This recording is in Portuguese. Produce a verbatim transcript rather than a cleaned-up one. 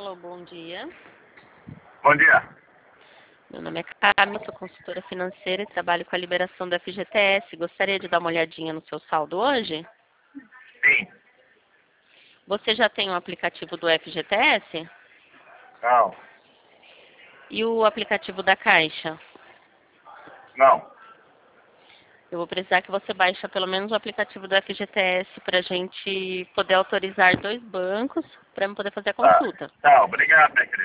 Alô, bom dia. Bom dia. Meu nome é Camila, sou consultora financeira e trabalho com a liberação do F G T S. Gostaria de dar uma olhadinha no seu saldo hoje? Sim. Você já tem o aplicativo do F G T S? Não. E o aplicativo da Caixa? Não. Eu vou precisar que você baixe pelo menos o aplicativo do F G T S para a gente poder autorizar dois bancos para eu poder fazer a Tá. consulta. Tá, obrigado, minha querida.